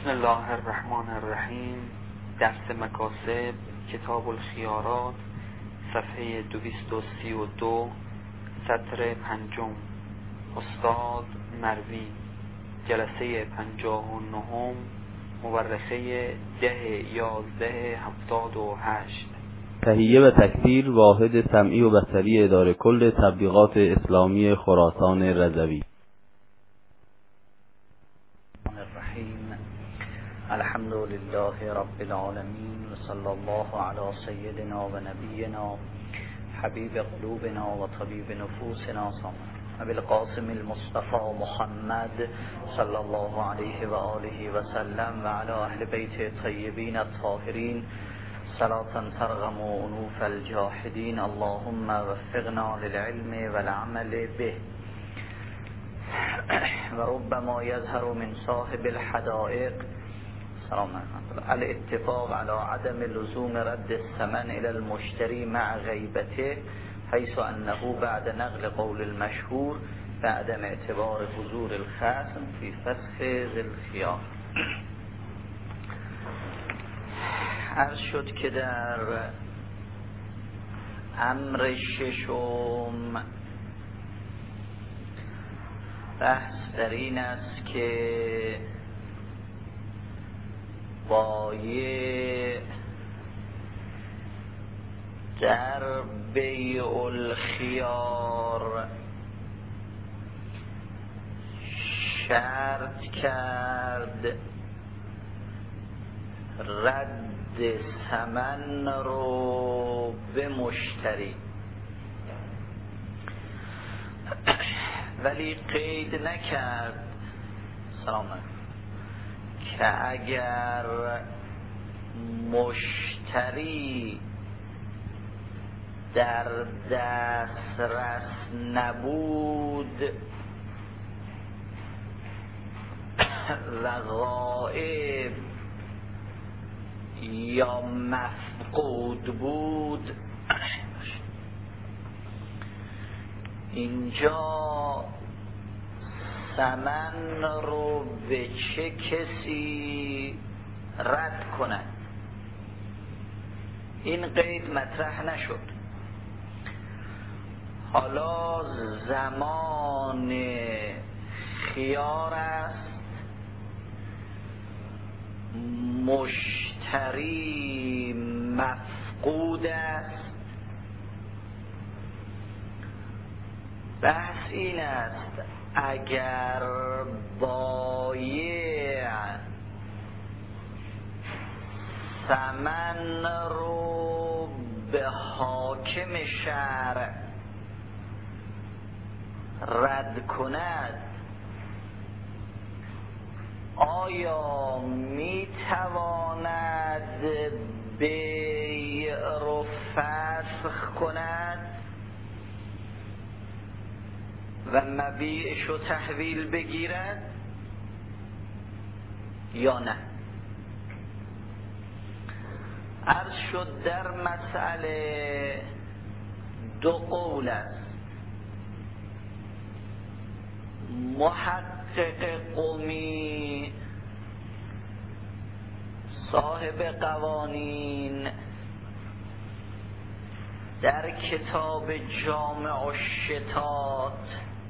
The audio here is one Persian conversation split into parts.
بسم الله الرحمن الرحیم. درس مکاسب، کتاب الخیارات، صفحه 232، سطر 5. استاد مروی، جلسه 59، مورخه 10/11/78. تهیه و تکثیر واحد سمعی و بصری اداره کل تبلیغات اسلامی خراسان رضوی. الحمد لله رب العالمین و صلی الله علی سیدنا و نبینا حبیب قلوبنا و طبیب نفوسنا ابی القاسم المصطفى محمد صلی الله علیه و آله و سلم و علی اهل بیت طیبین الطاهرین صلاة ترغم انوف الجاحدین. اللهم وفقنا للعلم والعمل به. و ربما يظهر من صاحب الحدائق الاتفاق على عدم لزوم رد الثمن الى المشتري مع غیبته، حيث انه بعد نقل قول المشهور بعدم اعتبار حضور الخصم في فسخ ذی الخیار. عرض شد که در امر ششم بحث در این است که بایع در بیع الخیار شرط کرد رد ثمن رو به مشتری، ولی قید نکرد که اگر مشتری در دسترس نبود و غائب یا مفقود بود، اینجا ثمن رو به چه کسی رد کند. این قید مطرح نشد. حالا زمان خیار است، مشتری مفقود است. بحث این است اگر بایع ثمن رو به حاکم شرع رد کند، آیا میتواند بیع رو فسخ کند و مبیعش رو تحویل بگیرد یا نه؟ عرض شد در مسئله دو قول است. محقق قمی صاحب قوانین در کتاب جامع الشتات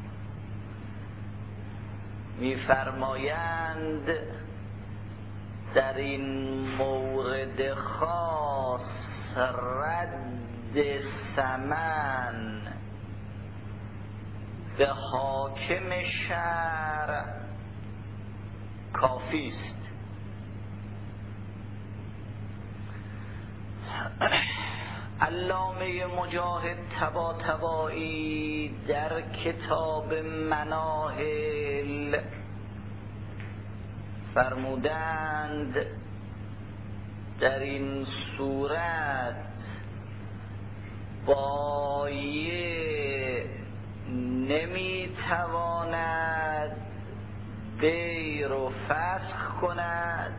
می‌فرمایند در این مورد خاص رد ثمن به حاکم شرع کافی است. علامه مجاهد طباطبایی در کتاب مناهل فرمودند در این صورت بایع نمیتواند بیع رو فسخ کند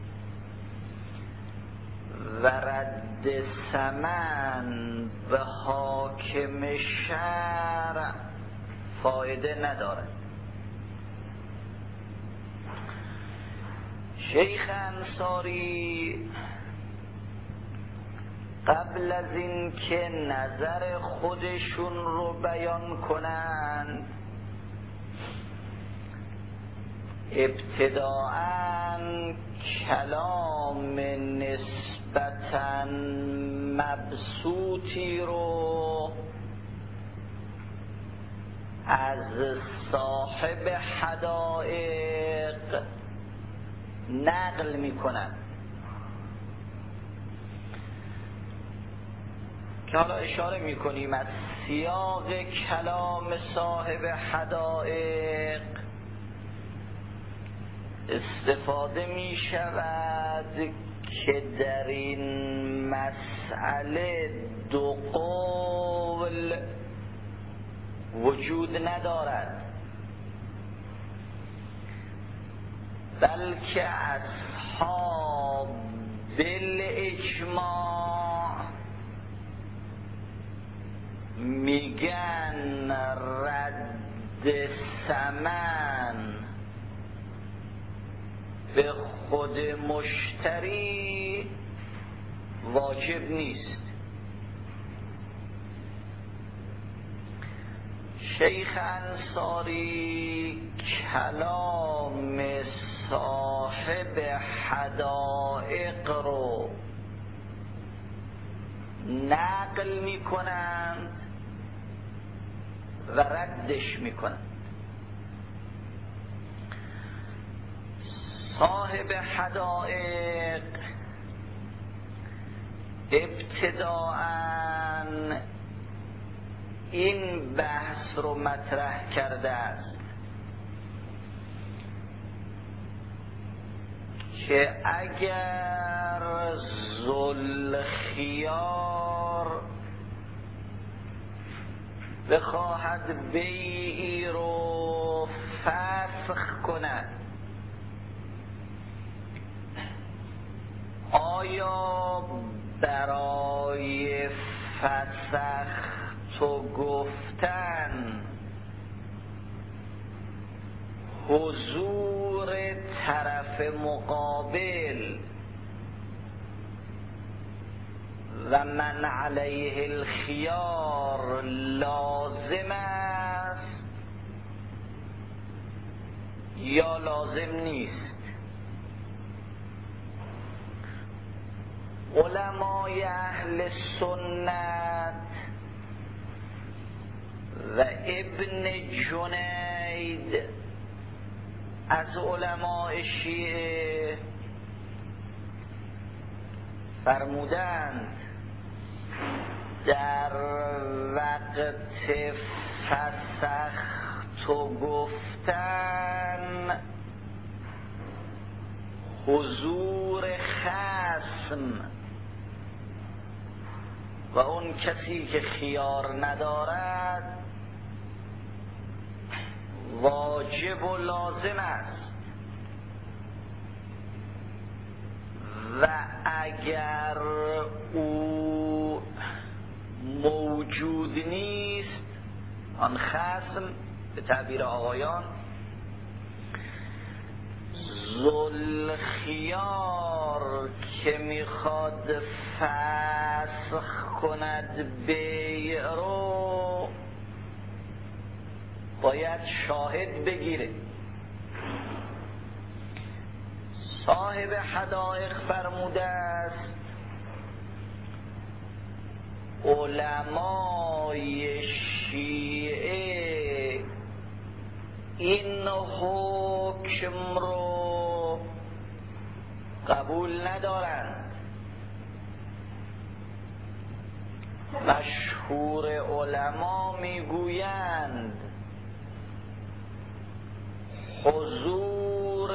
و رد ثمن به حاکم شرع فایده ندارد. شیخ انصاری قبل از این که نظر خودشون رو بیان کنند ابتداءً کلام نسبتاً مبسوطی رو از صاحب حدائق نقل می کنند که حالا اشاره می کنیم از سیاق کلام صاحب حدائق استفاده می شود که در این مسئله دو قول وجود ندارد، بلکه اصحاب بالاجماع میگن رد ثمن به خود مشتری واجب نیست. شیخ انصاری کلام صاحب حدائق رو نقل می کنند و ردش می کنند. صاحب حدائق ابتداءً این بحث رو مطرح کرده است که اگر ذوالخیار بخواهد بیعی رو فسخ کند، آیا برای فسخ تو گفتن حضور طرف مقابل و من علیه الخیار لازم است یا لازم نیست؟ علمای اهل سنت و ابن جنید از علماء شیعه فرمودند در وقت فسخت و گفتن حضور خصم و اون کسی که خیار ندارد واجب و لازم است و اگر او موجود نیست، آن خصم به تعبیر آقایان ذوالخیار که میخواد فسخ کند بیع رو باید شاهد بگیره. صاحب حدائق فرموده است علمای شیعه این حکم رو قبول ندارند. مشهور علما میگویند حضور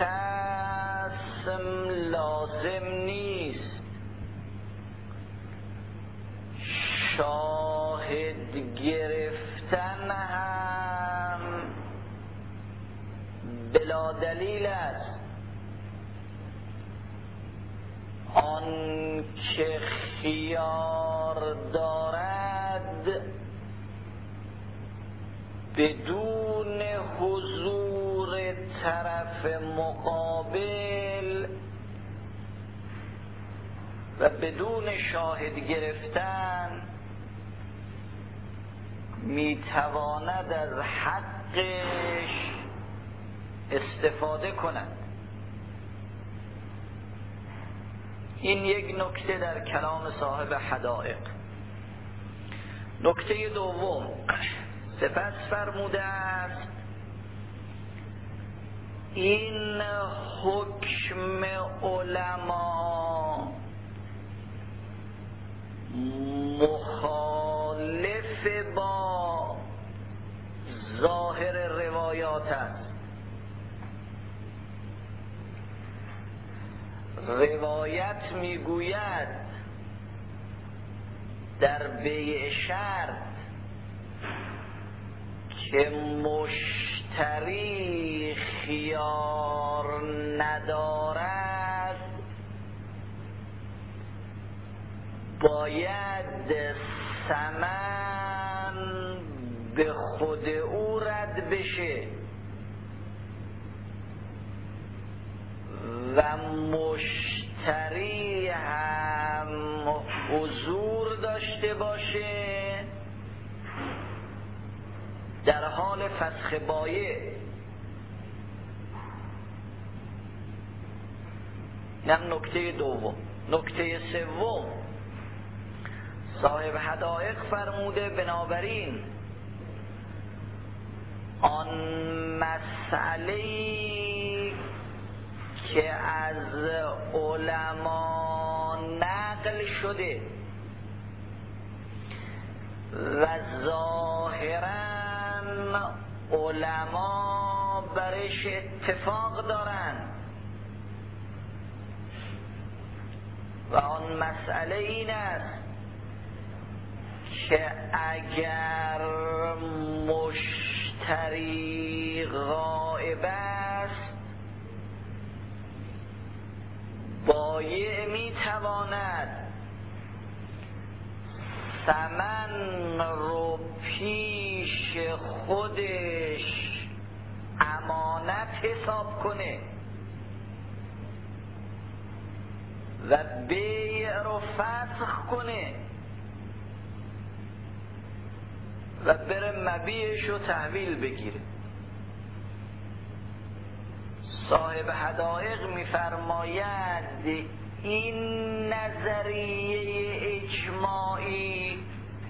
خصم لازم نیست، شاهد گرفتن هم بلا دلیل است. آن که خیار دارد بدون حضور طرف مقابل و بدون شاهد گرفتن میتواند از حقش استفاده کند. این یک نکته در کلام صاحب حدائق. نکته دوم، سپس فرموده است این حکم علما مخالف با ظاهر روایات است. روایت میگوید در بیع شرط که مشتری خیار ندارد باید ثمن به خود او رد بشه و مشتری هم حضور داشته باشه در حال فسخ بایع. اینم نکته دوم. نکته سوم، صاحب حدائق فرموده بنابراین آن مسئله‌ای که از علما نقل شده و ظاهراً علما برش اتفاق دارند و آن مسئله این است که اگر مشتری غائب است بایع میتواند ثمن رو پیش خودش امانت حساب کنه و بیع رو فسخ کنه و بره مبیعش رو تحویل بگیره. صاحب حدائق میفرماید این نظریه اجماعی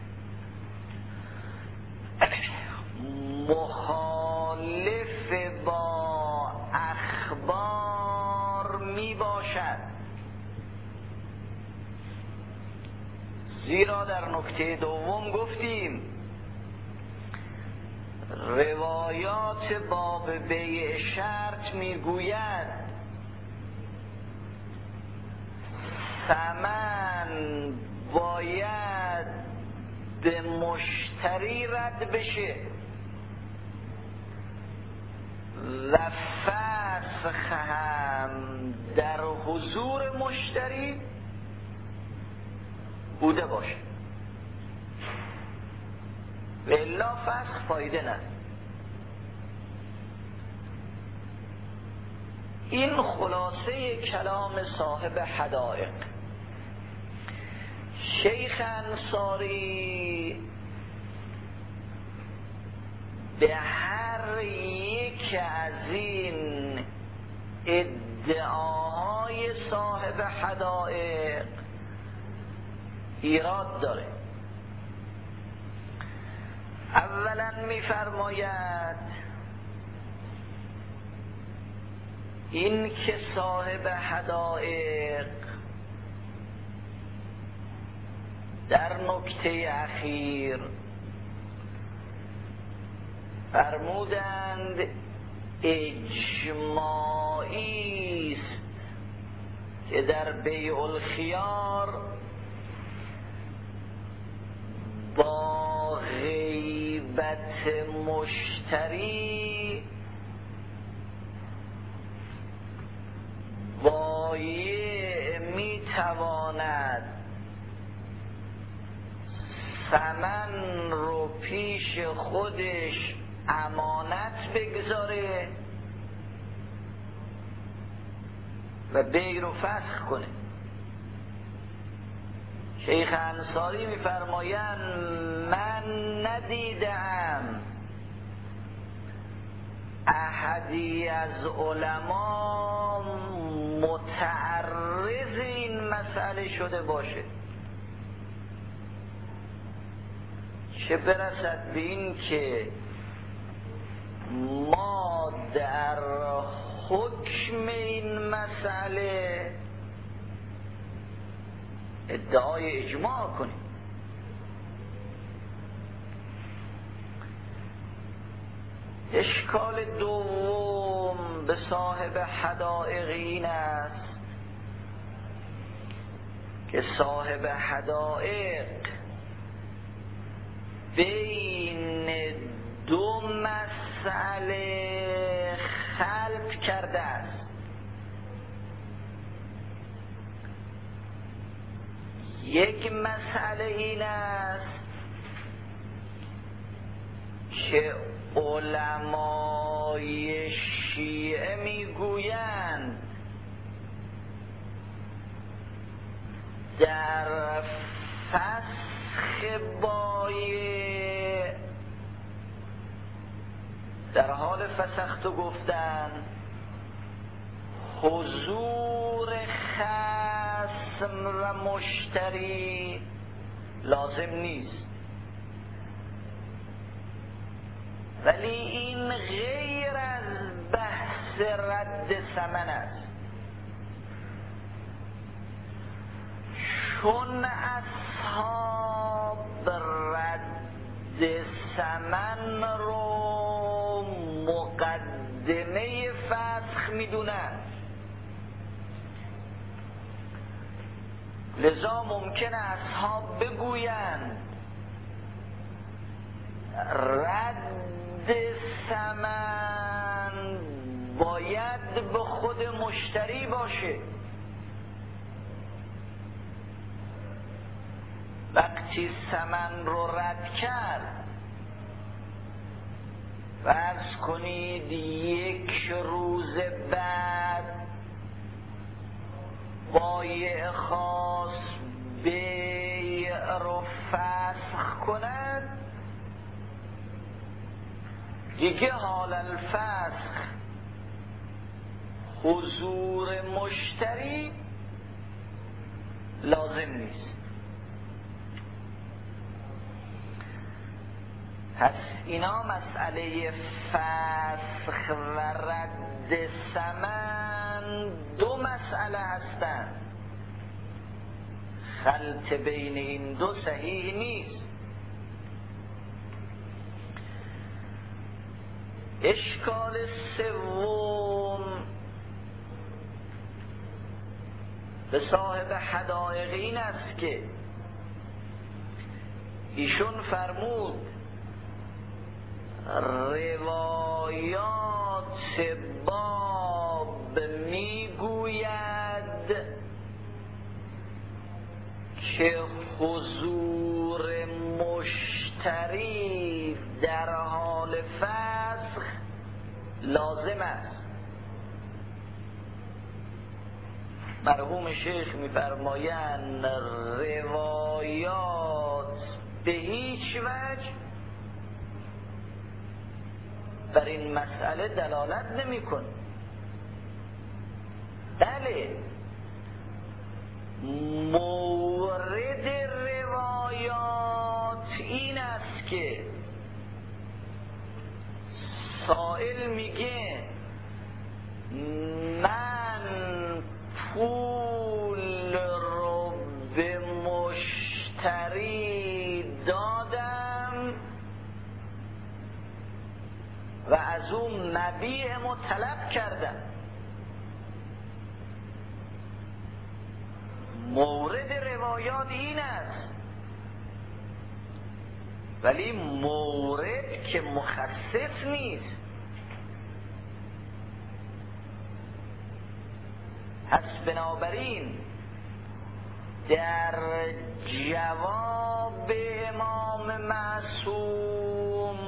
مخالف با اخبار می باشد، زیرا در نکته دوم گفتیم روایات باب بیع شرط میگوید ثمن باید به مشتری رد بشه و فسخ هم در حضور مشتری بوده باشه و الا فسخ فایده نداره. این خلاصه کلام صاحب حدائق. شیخ انصاری به هر یک از این ادعاهای صاحب حدائق ایراد داره. اولا میفرماید این که صاحب حدائق در نکته اخیر فرمودند اجماعی است که در بیع الخیار با غیبت مشتری بایع میتواند ثمن رو پیش خودش امانت بگذاره و بیع رو فسخ کنه شیخ انصاری میفرمایند من ندیدم احدی از علما متعرض این مسئله شده باشه، چه برسد به این که ما در حکم این مسئله ادعای اجماع کنیم. اشکال دوم به صاحب حدائق این است که صاحب حدائق بین دو مسئله خلط کرده است. یک مسئله این است که علمای شیعه میگویند در فسخ بایع در حال فسخت گفتن حضور خصم و مشتری لازم نیست، ولی این غیر از بحث رد ثمن است، چون اصحاب رد ثمن رو مقدمه فسخ میدونن، لذا ممکنه اصحاب بگویند رد ثمن باید به خود مشتری باشه. وقتی ثمن رو رد کرد، فرض کنید یک روز بعد بایع خاص بیع رو فسخ کند، دیگه حال الفسخ حضور مشتری لازم نیست. پس اینا مسئله فسخ و رد ثمن دو مسئله هستند، خلط بین این دو صحیح نیست. اشکال سوم به صاحب حدائق این است که ایشون فرمود روایات باب میگوید که حضور مشتری در حال فسخ لازم است. مرحوم شیخ می‌فرمایند روایات به هیچ وجه بر این مسئله دلالت نمی‌کند. بله، مورد روایات این است که سائل میگه من پول رو به مشتری دادم و از اون مبیعمو طلب کردم. مورد روایات این است، ولی مورد که مخصص نیست. پس بنابراین در جواب امام معصوم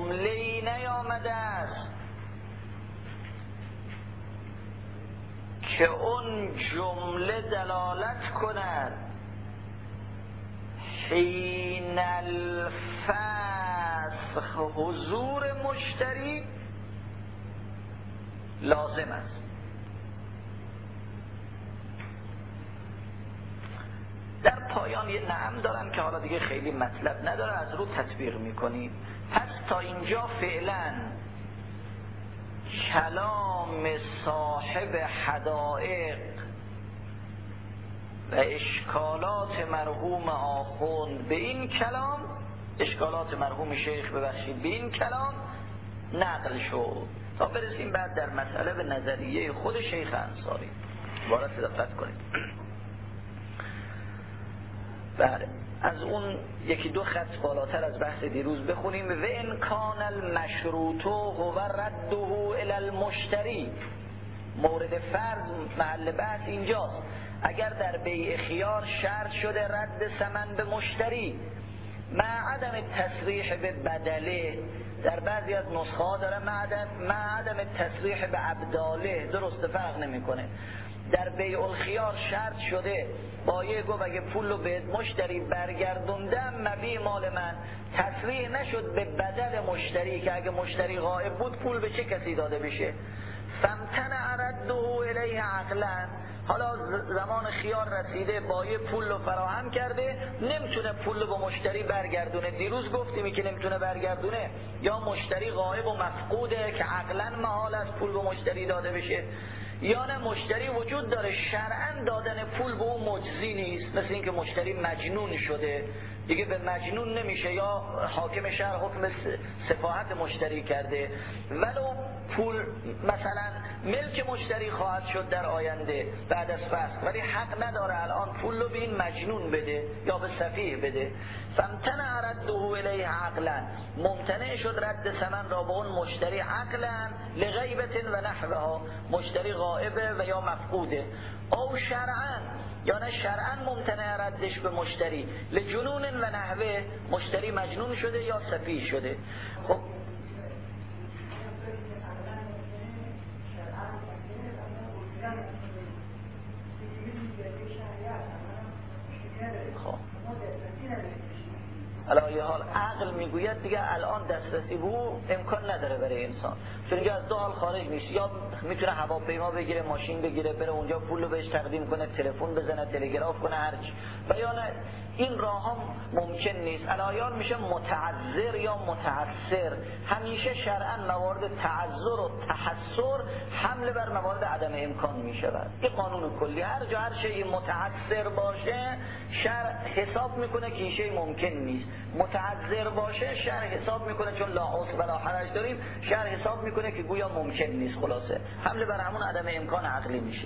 جمله‌ای نیامده است که اون جمله دلالت کند حین الفسخ حضور مشتری لازم است. در پایان یه نعم دارم که حالا دیگه خیلی مطلب نداره، از رو تطبیق میکنیم. پس تا اینجا فعلا کلام صاحب حدائق و اشکالات مرحوم آخوند به این کلام، اشکالات مرحوم شیخ ببخشید به این کلام نقل شد تا برسیم بعد در مسئله به نظریه خود شیخ انصاری. بارت دقت کنید. بله، از اون یکی دو خط بالاتر از بحث دیروز بخونیم. و ان کان المشروط هو رده الی المشتری. مورد فرض محل بحث اینجاست. اگر در بیع خیار شرط شده رد ثمن به مشتری مع عدم تصریح به بدله، در بعضی از نسخه ها داره مع عدم تصریح به ابداله، درست فرق نمیکنه. در بیع الخیار شرط شده بایع گفت اگه پول رو به مشتری برگردوندم مبیع مال من، تصریح نشد به بدل مشتری که اگه مشتری غائب بود پول به چه کسی داده بشه. فامتنع رده الیه عقلا. حالا زمان خیار رسیده، بایع پول رو فراهم کرده، نمیتونه پول رو به مشتری برگردونه. دیروز گفتیم که نمیتونه برگردونه، یا مشتری غائب و مفقوده که عقلا محال است پول به مشتری داده بشه، یا نه مشتری وجود داره شرعاً دادن پول به اون مجزی نیست، مثل اینکه مشتری مجنون شده دیگه به مجنون نمیشه، یا حاکم شهر حکم سفاهت مشتری کرده، ولو پول مثلا ملک مشتری خواهد شد در آینده بعد از فسخ، ولی حق نداره الان پول رو به این مجنون بده یا به سفیه بده. فامتنع رده الیه عقلا، ممتنع شد رد ثمن را به اون مشتری عقلا لغیبت و نحوها، مشتری غائبه و یا مفقوده، او شرعا یا نه شرعا ممتنع ردش به مشتری لجنون و نحوه، مشتری مجنون شده یا سفیه شده. خب علاوه حال عقل میگوید دیگه الان دسترسی به او امکان نداره برای انسان، چون اینجا از دو حال خارج میشه، یا میتونه هواپیما بگیره، ماشین بگیره، بره اونجا پول رو بهش تقدیم کنه، تلفن بزنه، تلگراف کنه، هرچی، و یا نه این راه هم ممکن نیست. علاوه میشه متعذر یا متعسر. همیشه شرعاً موارد تعذر و تحسر حمل بر موارد عدم امکان میشود. این قانون کلی، هر جا هر شیء متعسر باشه شرع حساب میکنه که این شیء ممکن نیست، متعذر باشه شرع حساب میکنه، چون لا عسر ولا حرج داریم، شرع حساب میکنه که گویا ممکن نیست. خلاصه حمل بر همون عدم امکان عقلی میشه.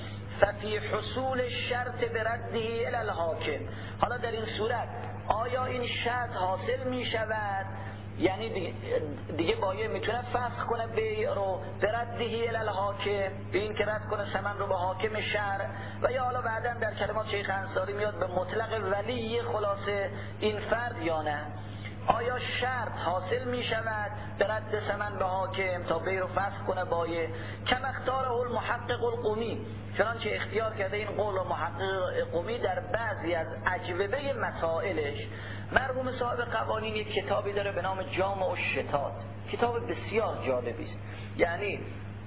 ففی حصول شرط برده الی الحاکم. حالا در این صورت آیا این شرط حاصل می شود، یعنی دیگه بایع میتونه فسخ کنه بیع رو برده الی الحاکم، به این که رد کنه ثمن رو به حاکم شرع، و یا حالا بعدا در کلمات شیخ انصاری میاد به مطلق ولی خلاصه این فرد یا نه. آیا شرط حاصل می شود به رد ثمن به حاکم تا بیع رو فسخ کنه بایع؟ کما اختاره المحقق القمی، چنانچه اختیار کرده این قول محقق قمی در بعضی از اجوبه مسائلش. مرحوم صاحب قوانین یک کتابی داره به نام جامع الشتات، کتاب بسیار جالبی است، یعنی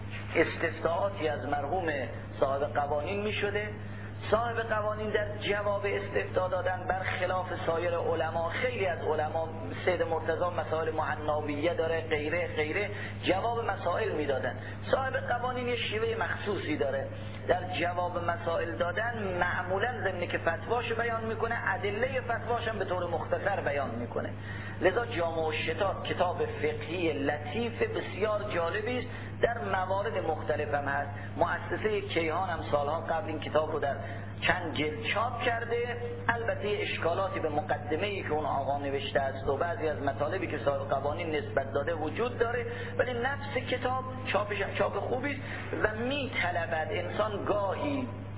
استفتاءاتی از مرحوم صاحب قوانین می شده. صاحب قوانین در جواب استفتاء دادن برخلاف سایر علما، خیلی از علما، سید مرتضی مسائل معنویه داره، غیره جواب مسائل میدادن. صاحب قوانین یه شیوه مخصوصی داره در جواب مسائل دادن، معمولا ضمن که فتواش بیان میکنه ادله فتواش هم به طور مختصر بیان میکنه. لذا جامع الشتات کتاب فقهی لطیف بسیار جالبی است، در موارد مختلف هم هست. مؤسسه کیهان هم سالها قبل این کتاب رو در چند جلد چاپ کرده. البته اشکالاتی به مقدمه‌ای که اون آقا نوشته است و بعضی از مطالبی که صاحب قوانین نسبت داده وجود داره، ولی نفس کتاب چاپ خوبی است و میطلبد انسان گاهی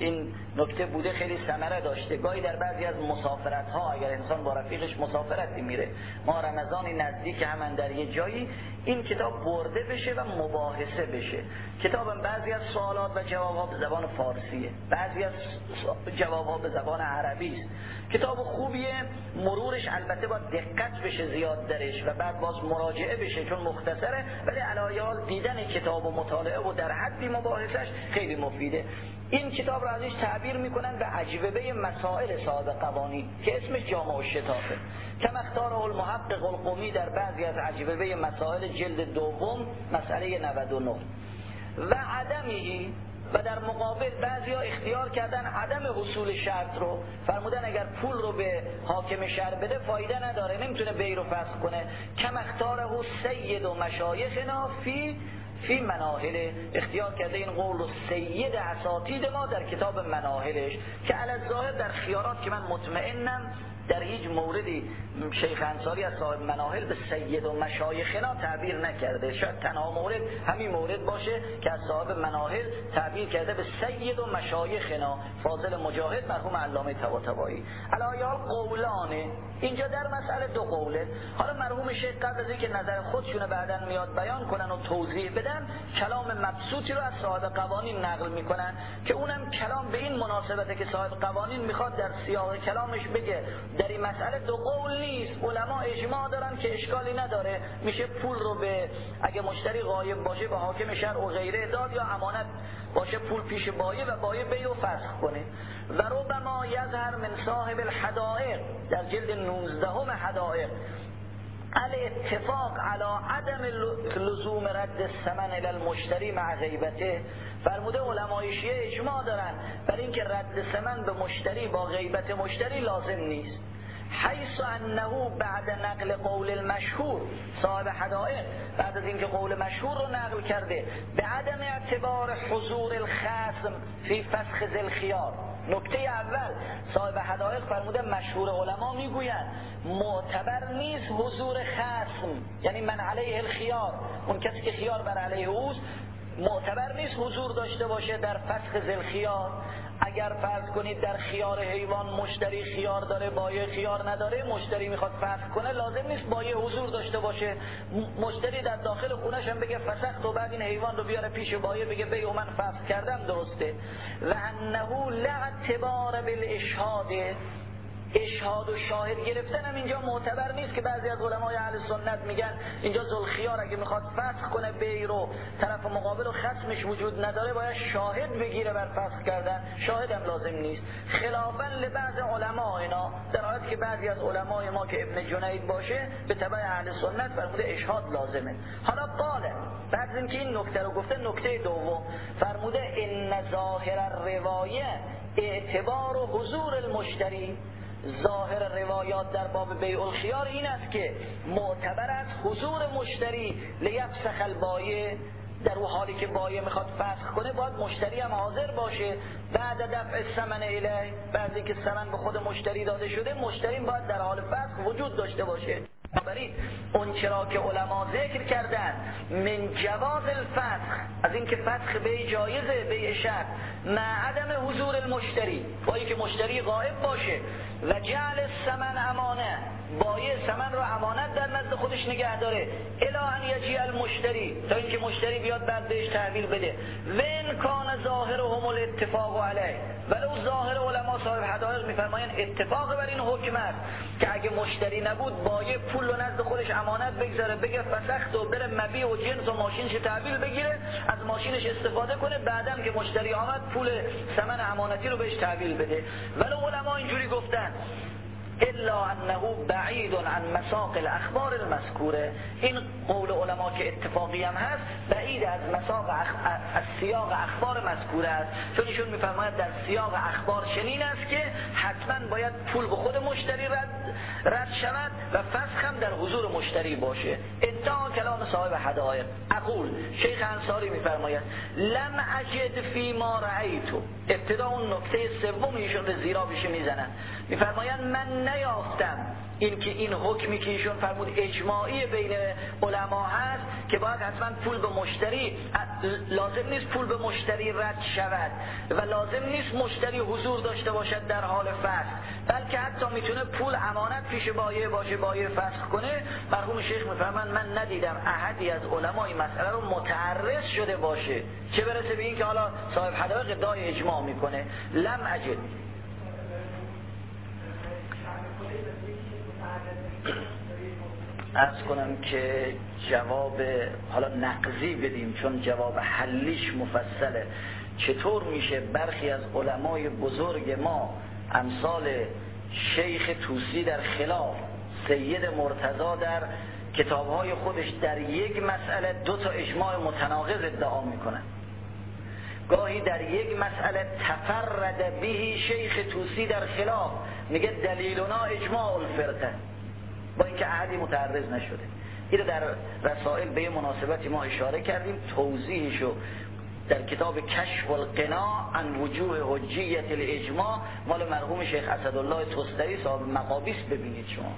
این نکته بوده، خیلی ثمره داشته. گاهی در بعضی از مسافرت ها اگر انسان با رفیقش مسافرتی میره، ما رمضانی نزدیک همان در یه جایی، این کتاب برده بشه و مباحثه بشه. کتاب بعضی از سوالات و جوابها به زبان فارسیه، بعضی از جوابها به زبان عربی است. کتاب خوبیه، مرورش البته با دقت بشه زیاد درش و بعد باز مراجعه بشه چون مختصره، ولی علایال دیدن کتاب و مطالعه و در حدی مباحثش خیلی مفیده. این کتاب را ازش تعبیر میکنن به اجوبه مسائل صاحب قوانین که اسمش جامع الشتافه. کما اختاره المحقق القمی در بعضی از اجوبه مسائل جلد دوم مسئله 99 و عدمی. و در مقابل بعضی ها اختیار کردن عدم حصول شرط رو، فرمودن اگر پول رو به حاکم شهر بده فایده نداره، نمیتونه بی رو فسخ کنه. کم اختاره سید و مشایخنا فی مناهل، اختیار کرده این قول رو سید اساتید ما در کتاب مناهلش که علی الظاهر در خیارات که من مطمئنم در هیچ موردی شیخ انصاری از صاحب مناهل به سید و مشایخنا تعبیر نکرده. شاید تنها مورد همین مورد باشه که از صاحب مناهل تعبیر کرده به سید و مشایخنا فاضل مجاهد مرحوم علامه طباطبایی. علایال قولانه، اینجا در مسئله دو قوله. حالا مرحوم شیخ قبل از اینکه نظر خودشونه بعدن میاد بیان کنن و توضیح بدن، کلام مبسوطی رو از صاحب قوانین نقل میکنن که اونم کلام به این مناسبته که صاحب قوانین میخواد در سیاق کلامش بگه در این مسئله دو قول نیست، علما اجماع دارن که اشکالی نداره، میشه پول رو به اگه مشتری غایب باشه به حاکم شهر و غیره داد، یا امانت باشه پول پیش بایه و بایه بیع و فسخ کنه. و ربما یظهر من صاحب الحدائق در جلد 19 حدائق الاتفاق علی عدم لزوم رد الثمن الی المشتری مع غیبته. فرموده علمای شیعه اجماع دارن برای اینکه رد ثمن به مشتری با غیبت مشتری لازم نیست، حیث انه بعد نقل قول المشهور، صاحب حدائق بعد از اینکه قول مشهور رو نقل کرده به عدم اعتبار حضور الخصم فی فسخ ذی الخیار. نکته اول صاحب حدائق فرموده مشهور علما میگویند معتبر نیست حضور خصم، یعنی من علیه الخیار، اون کسی که خیار بر علیه اوست معتبر نیست حضور داشته باشه در فسخ ذی الخیار. اگر فرض کنید در خیار حیوان مشتری خیار داره بایع خیار نداره، مشتری میخواد فسخ کنه لازم نیست بایع حضور داشته باشه، مشتری در داخل خونش هم بگه فسخت و بعد این حیوان رو بیاره پیش بایع بگه بیع من فسخ کردم درسته. و انه لا اعتبار بالاشهاد، اشهاد و شاهد گرفتن هم اینجا معتبر نیست که بعضی از علمای اهل سنت میگن اینجا ذوالخیار اگه میخواد فسخ کنه بیع رو طرف مقابل و خصمش وجود نداره باید شاهد بگیره بر فسخ کردن، شاهد هم لازم نیست. خلافا لبعض علما اینا، در حالی که بعضی از علمای ما که ابن جنید باشه به تبع اهل سنت فرموده اشهاد لازمه. حالا قاله بعد از اینکه این نکته رو گفته، نکته دوم فرموده ان ظاهر الروایه اعتبار و حضور المشتری، ظاهر روایات در باب بیع الخیار این است که معتبر است حضور مشتری لیفسخ البایع، در اون حالی که بایع میخواد فسخ کنه باید مشتری هم حاضر باشه بعد دفع الثمن الیه، بعد اینکه ثمن به خود مشتری داده شده مشتری باید در حال فسخ وجود داشته باشه. بنابراین اون چرا که علما ذکر کردن من جواز الفسخ، از اینکه فسخ بیع جایزه بیع شرط، مع عدم حضور المشتری، با اینکه مشتری غائب باشه، و جعل الثمن امانه، بایع ثمن رو امانت در نزد خودش نگه داره، الی ان یجیء المشتری، تا اینکه مشتری بیاد بعد بهش تحویل بده. و ان کان ظاهرهم الاتفاق علیه، ولو ظاهر علما صاحب حدائق میفرمایند اتفاق بر این حکم است که اگه مشتری نبود بایع پول رو نزد خودش امانت بگذاره بگه فسخت و بره مبیع و جنس و ماشینش تحویل بگیره، از ماشینش استفاده کنه، بعدم که مشتری آمد پول ثمن امانتی رو بهش تحویل بده. ولو علما اینجوری گفتن الا انه بعید عن مساق الاخبار المذکوره، این قول علما که اتفاقی هم هست بعید از مساق از سیاق اخبار مذکوره است، چون ایشون میفرماید در سیاق اخبار چنین است که حتما باید پول به خود مشتری رد شود و فسخ هم در حضور مشتری باشه. ابتدا کلام صاحب حدائق. اقول شیخ انصاری میفرماید لم اجد فی ما رأیتو، ابتدا اون نکته سوم ایشون رو زیرا بشه میزنن، میفرمایند من نیافتم این که این حکمی که ایشون فرمود اجماعی بین علما هست که باید حتما پول به مشتری، لازم نیست پول به مشتری رد شود و لازم نیست مشتری حضور داشته باشد در حال فسخ، بلکه حتی میتونه پول امانت پیش بایع باشه، بایع فسخ کنه. مرحوم شیخ میفرمایند من ندیدم احدی از علمای مسئله رو متعرض شده باشه، چه برسه به این که حالا صاحب حدائق ادعای اجماع میکنه. لم اجد. عرض کنم که جواب حالا نقضی بدیم چون جواب حلیش مفصله. چطور میشه برخی از علمای بزرگ ما امثال شیخ طوسی در خلاف، سید مرتضی در کتابهای خودش در یک مسئله دو تا اجماع متناقض ادعا میکنن، گاهی در یک مسئله تفرد بهی شیخ طوسی در خلاف میگه دلیلنا اجماع الفرقه، با اینکه احدی متعرض نشده. این در رسائل به مناسبتی ما اشاره کردیم، توضیحشو در کتاب کشف القناع عن وجوه حجیت الاجماع مال مرحوم شیخ اسدالله تستری صاحب مقابیس ببینید شما.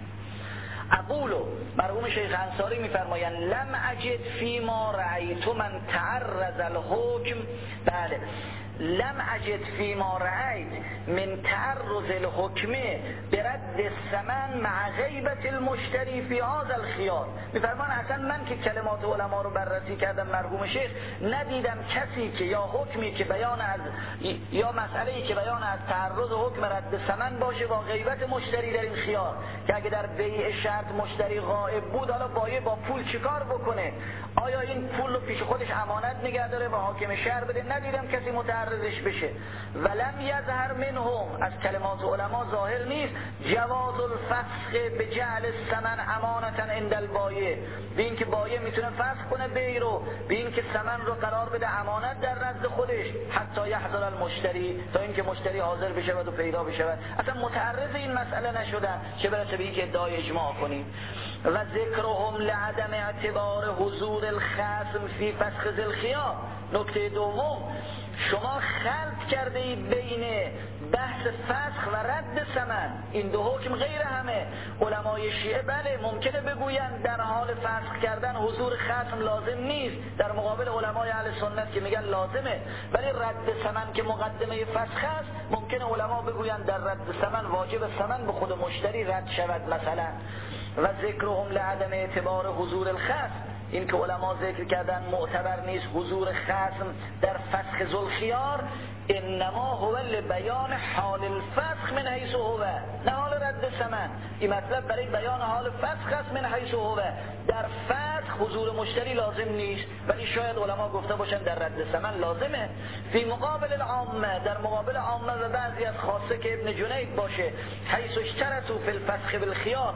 اقولو مرحوم شیخ انصاری میفرمایند لم اجد فی ما رأیت من تعرض الحکم، بله لم اجد فی ما رأیت من تعرض الحکم برد الثمن مع غیبت المشتری فی هذا الخیار. میفرمایند اصلا من که کلمات علما رو بررسی کردم مرحوم شیخ ندیدم کسی که یا حکمی که بیان از یا مسئله‌ای که بیان از تعرض حکم رد ثمن باشه با غیبت مشتری در این خیار، که اگه در بیع شرط مشتری غائب بود حالا بایع با پول چیکار بکنه؟ آیا این پول رو پیش خودش امانت نگه داره و حاکم شهر بده؟ ندیدم کسی متعرضش بشه. ولم یظهر منهم، از کلمات علما ظاهر نیست جواز الفسخ به جعل الثمن امانتا عند البایع، به این که بایع میتونه فسخ کنه بیع رو، به این که ثمن رو قرار بده امانت در نزد خودش حتی یحضر المشتری، تا اینکه مشتری حاضر بشه و پیدا بشه. اصلا متعرض این مسئله نشدن، چه برسه به این که ادعای اجماع کنیم. و ذکرهم لعدم اعتبار حضور الخصم فی فسخ ذی الخیار. نکته دوم، شما خلط کرده ای بین بحث فسخ و رد ثمن، این دو حکم غیر همه. علمای شیعه بله ممکنه بگویند در حال فسخ کردن حضور خصم لازم نیست، در مقابل علمای اهل سنت که میگن لازمه، ولی رد ثمن که مقدمه فسخ است ممکنه علما بگویند در رد ثمن واجب ثمن به خود مشتری رد شود مثلا. و ذکرهم لعدم اعتبار حضور الخصم، این که علما ذکر کردن معتبر نیست حضور خصم در فسخ ذوالخیار، انما هو لبیان حال الفسخ من حیث هو، نه حال رد ثمن. این مطلب برای بیان حال فسخ است من حیث هو. در فسخ حضور مشتری لازم نیست، ولی شاید علما گفته باشن در رد ثمن لازمه. فی مقابل العامه، در مقابل عامه و بعضی از خاصه که ابن جنید باشه، حیث اشترطوا فی الفسخ بالخیار،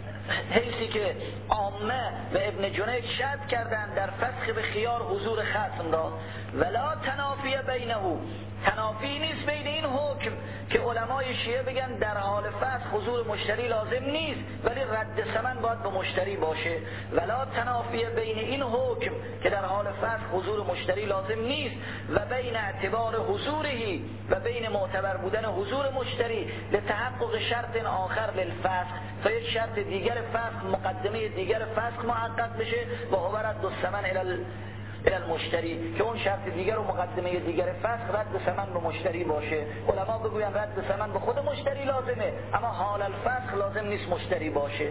حیثی که عامه و ابن جنید شرط کردن در فسخ به خیار حضور خصم را. ولا تنافی بینه، تنافی نیست بین این حکم که علمای شیعه بگن در حال فسخ حضور مشتری لازم نیست ولی رد ثمن باید به مشتری باشه. ولا تنافی بین این حکم که در حال فسخ حضور مشتری لازم نیست و بین اعتبار حضوری و بین معتبر بودن حضور مشتری لتحقق شرط آخر للفسخ، تا یک شرط دیگر فسخ، مقدمه دیگر فسخ محقق بشه و هو رد الثمن الی المشتری، که اون شرط دیگر و مقدمه دیگر فسخ رد ثمن به مشتری باشه. علما بگوین رد ثمن به خود مشتری لازمه اما حال الفسخ لازم نیست مشتری باشه.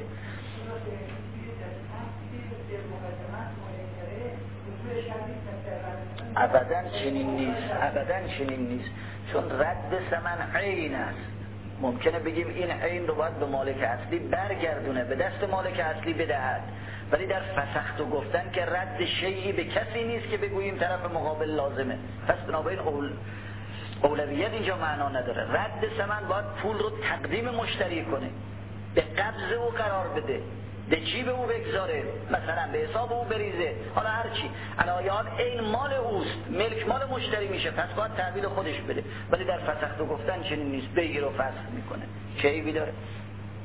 ابداً چنین نیست، چون رد ثمن عین است. ممکنه بگیم این عین رو باید به مالک اصلی برگردونه، به دست مالک اصلی بدهد، ولی در فسخت و گفتن که رد شیئی به کسی نیست که بگوییم طرف مقابل لازمه. پس بنابراین اولویت اینجا معنا نداره. رد ثمن باید پول رو تقدیم مشتری کنه، به قبض او قرار بده، به جیب او بگذاره، مثلا به حساب او بریزه، حالا هر چی علایان این مال اوست، ملک مال مشتری میشه، پس باید تحویل خودش بده. ولی در فسخت و گفتن چنین نیست، بگیر و فسخ میکنه، چه عیبی داره؟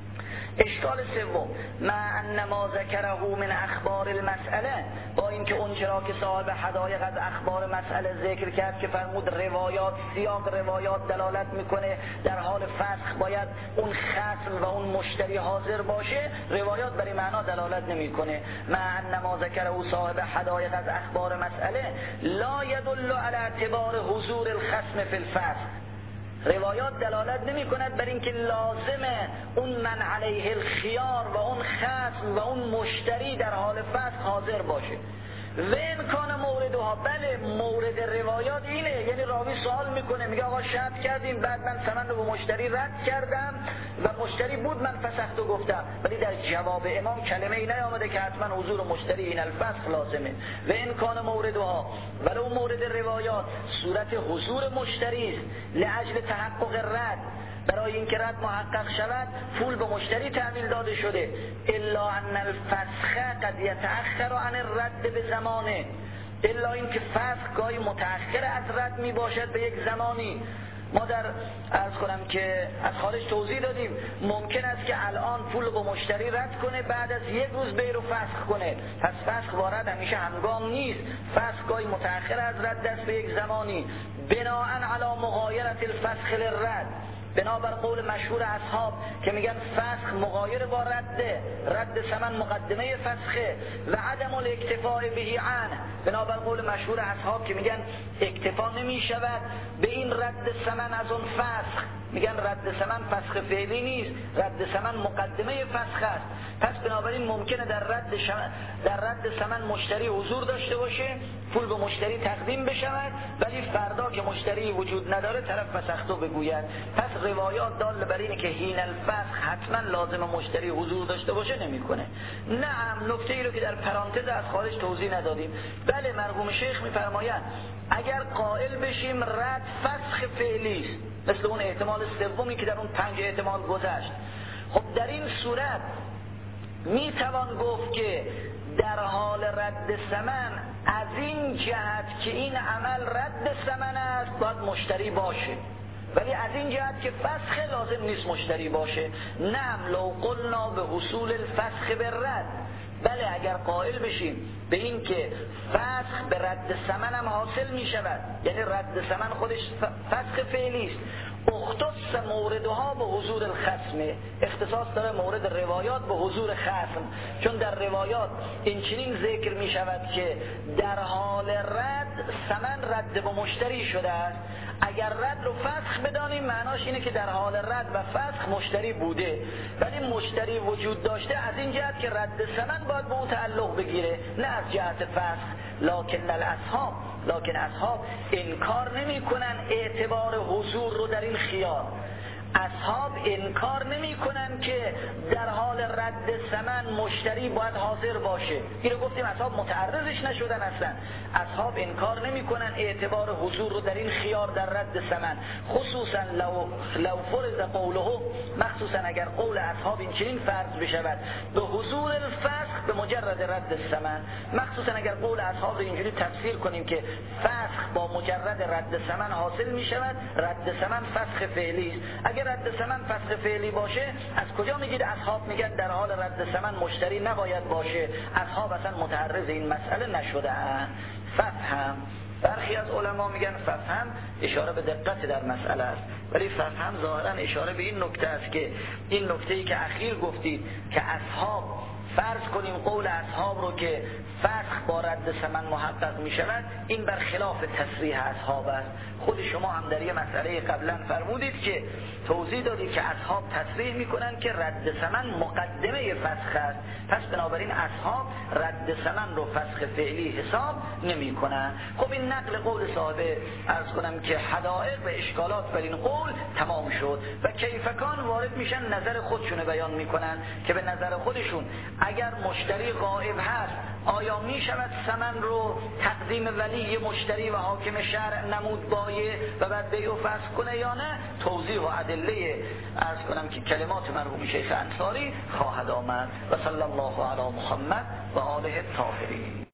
اشکال سوم، مع ان ما ذکره من اخبار المسئله، با اینکه اون چرا که صاحب حدایق از اخبار مسئله ذکر کرد که فرمود روایات، سیاق روایات دلالت میکنه در حال فسخ باید اون خصم و اون مشتری حاضر باشه، روایات برای معنا دلالت نمیکنه. مع ان ما ذکره صاحب حدایق از اخبار مسئله لا يدل على اعتبار حضور الخصم فی الفسخ، روایات دلالت نمی کند بر اینکه لازمه اون من علیه الخیار و اون خصم و اون مشتری در حال فسخ حاضر باشه. و امکان موردها، بله مورد روایات اینه، یعنی راوی سوال میکنه میگه آقا شرط کردیم بعد من ثمن رو به مشتری رد کردم و مشتری بود من فسخت و گفتم، ولی در جواب امام کلمه ای نیامده که حتما حضور مشتری این الفسخ لازمه. و امکان موردها، ولو مورد روایات صورت حضور مشتری است لاجل تحقق رد، برای اینکه رد محقق شود پول به مشتری تحویل داده شده. الا ان الفسخ قد یتأخر عن الرد به زمانه، الا اینکه فسخ گاهی متأخر از رد می باشد به یک زمانی. ما در عرض کنم که از خارج توضیح دادیم ممکن است که الان پول به مشتری رد کنه بعد از یک روز بیر و فسخ کنه، پس فسخ وارد همیشه همگام نیست، فسخ گاهی متأخر از رد دست به یک زمانی. بناء علی مغایرت الفسخ للرد، بنابر قول مشهور اصحاب که میگن فسخ مغایر با رد ثمن مقدمه فسخه و عدم الاکتفاء به عنه، بنابر قول مشهور اصحاب که میگن اکتفا نمی شود به این رد ثمن از اون فسخ، میگن رد ثمن فسخ فعلی نیست، رد ثمن مقدمه فسخ است. پس بنابراین ممکنه در رد ثمن مشتری حضور داشته باشه، پول به مشتری تقدیم بشود، ولی فردا که مشتری وجود نداره طرف فسختو بگوید. پس روایات دال بر اینه که حین الفسخ حتما لازم مشتری حضور داشته باشه نمیکنه. نعم، نکته ای رو که در پرانتز از خارج توضیح ندادیم، بله مرحوم شیخ میفرمایند اگر قائل بشیم رد فسخ فعلی است، مثل اون احتمال سومی که در اون 5 احتمال گذشت، خب در این صورت میتوان گفت که در حال رد ثمن از این جهت که این عمل رد ثمن است باید مشتری باشه، ولی از این جهت که فسخ لازم نیست مشتری باشه. نعم لو قلنا به حصول الفسخ بالرد، بله اگر قائل بشیم به این که فسخ به رد ثمن هم حاصل می شود، یعنی رد ثمن خودش فسخ فعلی است، اختص موردها به حضور الخصم، اختصاص داره مورد روایات به حضور خصم، چون در روایات این چنین ذکر می شود که در حال رد ثمن رد به مشتری شده است. اگر رد رو فسخ بدانیم معناش اینه که در حال رد و فسخ مشتری بوده، ولی مشتری وجود داشته از این جهت که رد ثمن باید به او تعلق بگیره، نه از جهت فسخ. لکن اصحاب انکار نمی کنن اعتبار حضور رو در این خیار، اصحاب انکار نمی کنن که در حال رد ثمن مشتری باید حاضر باشه. این رو گفتیم اصحاب متعرضش نشدن، اصلا اصحاب انکار نمی کنن اعتبار حضور رو در این خیار در رد ثمن، خصوصا لو فرض قوله، مخصوصا اگر قول اصحاب این چنین فرض بشود به حضور الفسخ به مجرد رد ثمن، مخصوصا اگر قول اصحاب رو اینجوری تفسیر کنیم که فسخ با مجرد رد ثمن حاصل می شود، رد ثمن فسخ فعلی است. اگر رد ثمن فسخ فعلی باشه از کجا میگید اصحاب میگن در حال رد ثمن مشتری نباید باشه؟ اصحاب اصلا متعرض این مسئله نشده‌اند. ففهم، برخی از علما میگن ففهم اشاره به دقت در مسئله است، ولی ففهم ظاهرا اشاره به این نکته است که این نکته‌ای که اخیر گفتید که اصحاب فرض کنیم قول اصحاب رو که فسخ با رد ثمن محقق می شود، این برخلاف تصریح اصحاب است. خود شما هم در یه مسئله قبلا فرمودید که توضیح دادید که اصحاب تصریح می کنند که رد ثمن مقدمه فسخ است، پس بنابراین اصحاب رد ثمن رو فسخ فعلی حساب نمی کنند. خب این نقل قول صاحب عرض کنم که حدائق و اشکالات بر این قول تمام شد و کیفکان وارد میشن نظر خودشون بیان میکنن که به نظر خودشون اگر مشتری غائب هست آیا می شود ثمن رو تقدیم ولی مشتری و حاکم شرع نمود بایه و بعد بیع و فسخ کنه یا نه؟ توضیح و ادله عرض کنم که کلمات مرحوم شیخ انصاری خواهد آمد. و صلی الله علی محمد و آله الطاهرین.